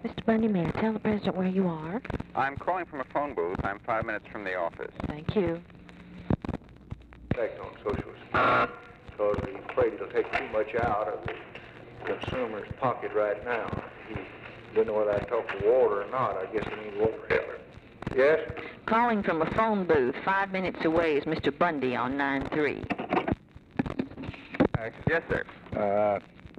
Mr. Bundy, may I tell the President where you are? I'm calling from a phone booth. I'm 5 minutes from the office. Thank you. Effect on Social Security, because he's afraid it'll take too much out of the consumer's pocket right now. He didn't know whether I talked to Walter or not. I guess he needs Walter Hitler. Yes? Calling from a phone booth 5 minutes away is Mr. Bundy on 9-3. Yes, sir.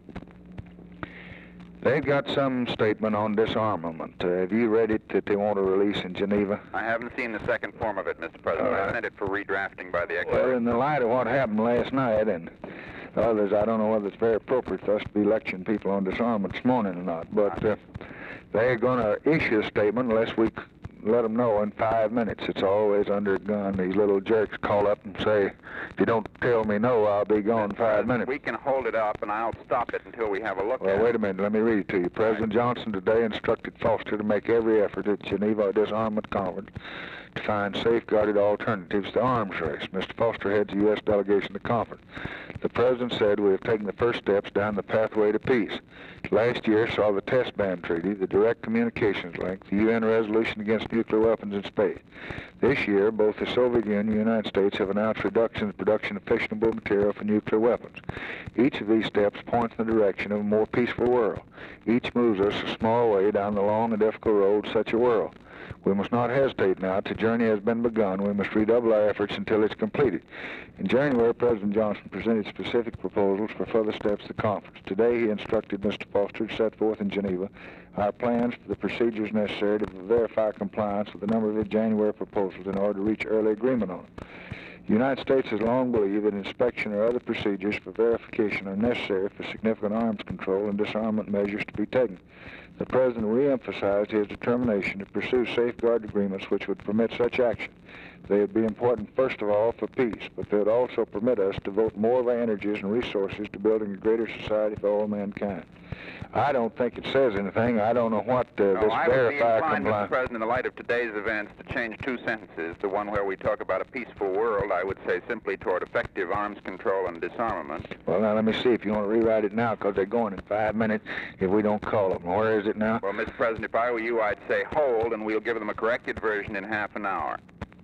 They've got some statement on disarmament. Have you read it that they want to release in Geneva? I haven't seen the second form of it, Mr. President. I sent it for redrafting by the Well, Executive. in the light of what happened last night and others, I don't know whether it's very appropriate for us to be lecturing people on disarmament this morning or not, but they're going to issue a statement unless we let them know in 5 minutes. It's always under a gun. These little jerks call up and say, if you don't tell me no, I'll be gone in 5 minutes. We can hold it up, and I'll stop it until we have a look at it. Well, wait a minute. Let me read it to you. President Johnson today instructed Foster to make every effort at Geneva Disarmament Conference to find safeguarded alternatives to arms race. Mr. Foster heads the U.S. delegation to the conference. The President said we have taken the first steps down the pathway to peace. Last year saw the Test Ban Treaty, the Direct Communications Link, the UN resolution against nuclear weapons in space. This year, both the Soviet Union and the United States have announced reductions in the production of fissionable material for nuclear weapons. Each of these steps points in the direction of a more peaceful world. Each moves us a small way down the long and difficult road to such a world. We must not hesitate now. The journey has been begun. We must redouble our efforts until it's completed. In January, President Johnson presented specific proposals for further steps at the conference. Today, he instructed Mr. Foster to set forth in Geneva our plans for the procedures necessary to verify compliance with a number of the January proposals in order to reach early agreement on them. The United States has long believed that inspection or other procedures for verification are necessary for significant arms control and disarmament measures to be taken. The President re-emphasized his determination to pursue safeguard agreements which would permit such action. They would be important, first of all, for peace, but they would also permit us to devote more of our energies and resources to building a greater society for all mankind. I don't think it says anything. I don't know what this I would be verify inclined, Mr. compliance. President, in the light of today's events, to change two sentences. The one where we talk about a peaceful world, I would say simply toward effective arms control and disarmament. Well, now, let me see if you want to rewrite it now, because they're going in 5 minutes if we don't call them. Where is it now? Well, Mr. President, if I were you, I'd say hold, and we'll give them a corrected version in half an hour.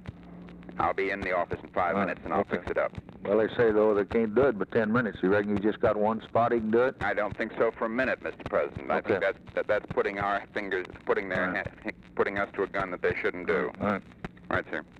I'll be in the office in 5 minutes, and I'll fix it up. Well, they say, though, they can't do it but 10 minutes. You reckon you just got one spot he can do it? I don't think so for a minute, Mr. President. I think that's putting our fingers, putting us to a gun that they shouldn't do. All right. All right, sir.